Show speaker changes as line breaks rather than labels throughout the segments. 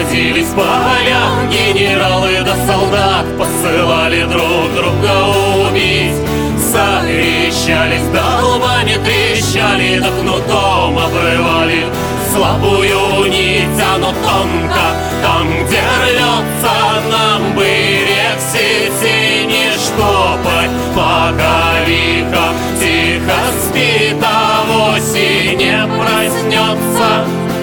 расходились по полям, генералы да солдат посылали друг друга убить. Совещались, да лбами трещали, да кнутом обрывали слабую нить. Оно тонко, там, где рвется, нам бы рек сети не штопать, пока лихо тихо спит, а вовсе не проснется.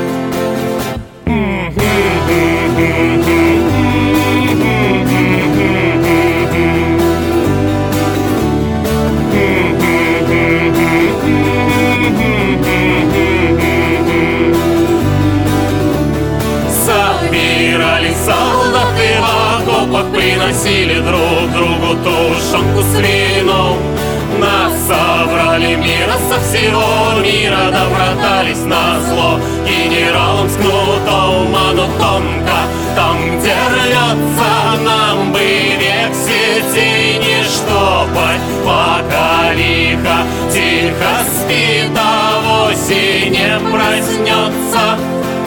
Собирались солдаты в окопах, приносили друг другу тушенку с вином. Нас собрали мира со всего мира, да братались назло генералам с кнутом. Оно тонко, там, где рвется, нам бы век сети не штопать, пока лихо тихо спит, а вовсе не проснется.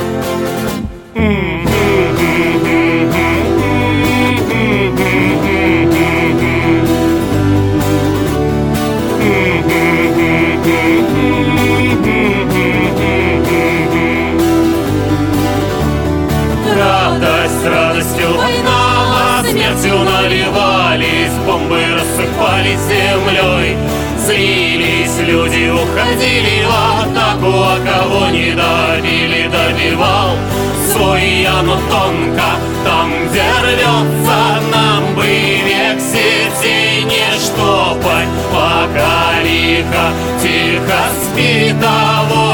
Радость радостью война, смертью наливались, бомбы рассыпались землей. Злились люди, уходили в атаку, а кого не добили, добивал свой. Оно тонко, там, где рвется, нам бы век сети не штопать, пока лихо тихо спит, а